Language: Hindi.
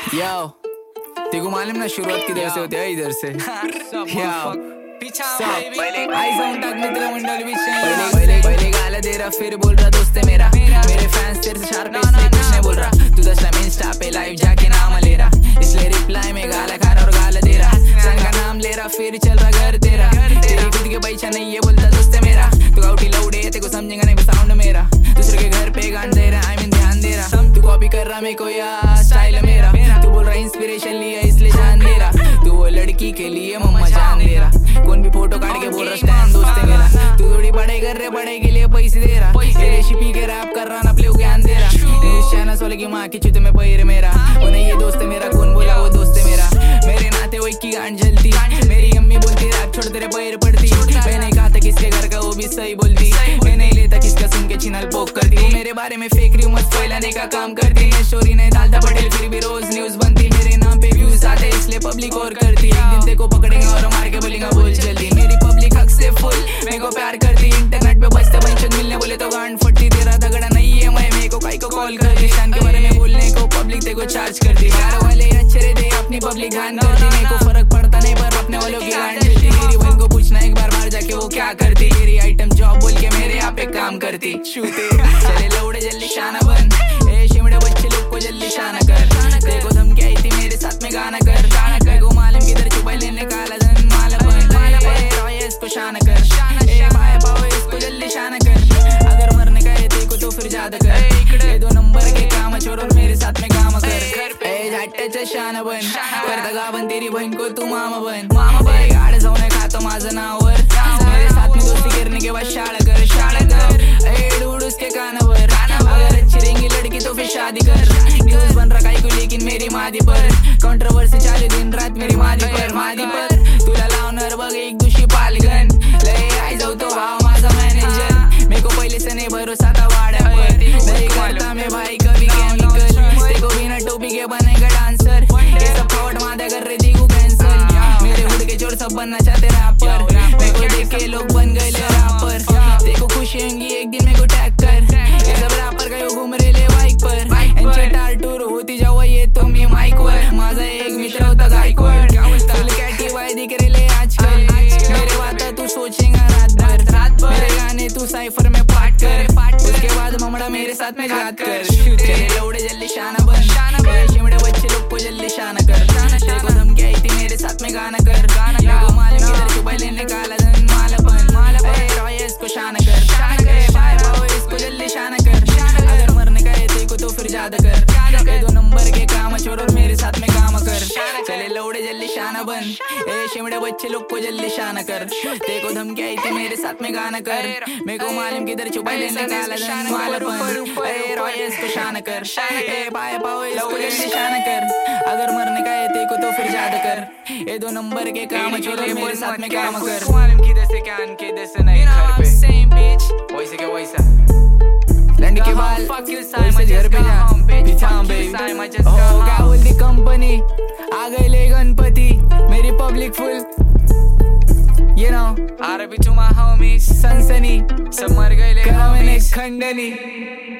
याओ तेको मालूम ना शुरुआत किधर से होती है? इधर से। पहले गाला दे रहा फिर बोल रहा दोस्त है मेरा। मेरे फैंस तेरे से शार्प इसलिए कुछ नहीं बोल रहा। तू 10 टाइम इंस्टा पे लाइव जाके नाम ले रहा, इसलिए रिप्लाई में गाला खा रहा और गाला दे रहा। सन का नाम ले रहा फिर चल रहा घर तेरा। तेरी खुद के पैसा नहीं ये बोलता दोस्त है मेरा। तू गाउटी लौड़े तेको समझेगा नहीं साउंड मेरा। दूसरे के घर पे गान दे रहा, आई मीन ध्यान दे रहा। तू कॉपी कर रहा मेरे को यार स्टाइल मेरा। तू बोल रहा इंस्पिरेशन लिया इसलिए जान दे रहा। तू वो लड़की के लिए मम्मा जान दे रहा। कौन भी फोटो काट के बोल रहा स्टैंड दोस्त है मेरा। तू थोड़ी पढ़ाई कर रहे, पढ़ाई के लिए पैसे दे रहा। रेसिपी के रैप कर रहा ना प्ले ज्ञान दे रहा। चैनल वाले की माँ की चुत में पैर मेरा। वो नहीं ये दोस्त है मेरा, कौन बोला वो दोस्त है मेरा। मेरे नाते वो की गांड जलती। मेरी अम्मी बोलती रैप छोड़ तेरे पैर पड़ती। मैंने कहा था किसके घर का वो भी सही बोलती। मैं नहीं लेता किसका सुन के चिनल पोक करती। वो मेरे बारे में फेक र्यूमर्स फैलाने का काम करती। मैं स्टोरी नहीं डालता पटेल फिर भी रोज न्यूज बनती। मेरे नाम पे व्यूज आते इसलिए पब्लिक और करती। एक दिन तेको पकड़ेंगे और मार के बोलेंगे बोल जल्दी। मेरी पब्लिक हक से फुल मेरे को प्यार करती। इंटरनेट पे बचते बंचत मिलने बोले तो गांड फटती। तेरा दगड़ा नहीं है मैं मेरे को काई को कॉल करती। शान के बारे में बोलने को पब्लिक तेको चार्ज करती। प्यार वाले अच्छे रहते अपनी पब्लिक गान करती। मेरे को फर्क पड़ता नहीं पर अपने वालों की गांड मिलती। मेरी बहन को पूछना एक बार बाहर जाके वो क्या करती। तेरी आइटम जॉब बोल के मेरे यहाँ पे काम करती। शूते चले लौड़े जल्दी शाना बन। ए शिमड़े बच्चे लोग को जल्दी शाना कर। देखो धमकी आई थी मेरे साथ में गाना कर। देखो मालूम किधर छुपाई लेने काला धन माला बन। इसको शाना कर। ए भाई पाओ इसको जल्दी शाना कर। अगर मरने का है तेको तो फिर ज्यादा कर। ये 2 नंबर के काम छोड़ और मेरे साथ में काम कर। ए झाट्याचं शाना बन। करता गाबन तेरी बहन को तू मामा बन। ए गाड जाऊन खातो माझं नावर। मेरे साथ में दोस्ती करने के बाद शाळा कर, शाळा कर। ए डूड उसके कानावर। अगर अच्छी रहेंगी लड़की तो फिर शादी कर। न्यूज बन रहा काई को लेकिन मेरी मादी पर। कंट्रोवर्सी चालू दिन रात मेरी मादी पर, मादी पर। तुला लावणार बघ एक दुशी पालगन। लय आई जाऊ तो भाव माझा मॅनेजर। मेरे को पहले से नहीं भरोसा था वाड्यावर। नहीं करता मैं भाई कभी केमिकल। देखो बिना टोपी के बनेगा डांसर। ये सब फ्रॉड मादा कर रही थी को कैंसर। मेरे हुड के चोर सब बनना चाहते रैपर। मेरे को देख के लोग बन गए रैपर। देखो खुशी होंगी एक दिन मेरे को टैग कर। ये सब रैपर गए घूम रहे ले बाइक पर। इनचे टार टूर होती जाओ ये तो मी माइक वर। माझा एक मित्र होता गायकवाड। फुल कॅटी बाय दिख रहे आजकल। मेरे बात तू सोचेगा रात भर। मेरे गाने तू साइफर में पाठ कर। उसके बाद ममड़ा मेरे साथ में याद कर। तेरे लौड़े जल्दी शाना बन। शिमड़े बच्चे लोग को जल्दी शाना कर। तेरे को धमकी आई थी मेरे साथ में गाना कर। मेरे को मालूम किधर छुपाई लेने काला धन माला बन। ए रॉय इसको शाना कर। ए भाई पाओ इसको जल्दी शाना कर। अगर मरने का है तेको तो फिर ज्यादा कर। ए 2 नंबर के काम छोड़ और मेरे साथ में काम कर। चले लौड़े जल्दी शाना बन। ए शिमड़े बच्चे लोग को जल्दी शाना कर। तेको धमकी आई थी मेरे साथ में गाना कर। मेरे को मालूम किधर छुपाई लेने काला धन माला बन। ए रॉय इसको शाना कर। ए भाई पाओ इसको जल्दी शाना कर। अगर मरने का है तेको तो फिर ज्यादा कर। ए 2 नंबर के काम छोड़ और मेरे साथ में काम कर। मालूम किधर से क्या किधर से नहीं घर पे। वैसे क्या वैसा लंड के बाल वैसे घर पे जा पीछा बेबी। ओ क्या बोलती कंपनी आ गई ले गणपति। मेरी public full you know RIP to my homies सनसनी सब मर गए ले करा मैंने खंडनी।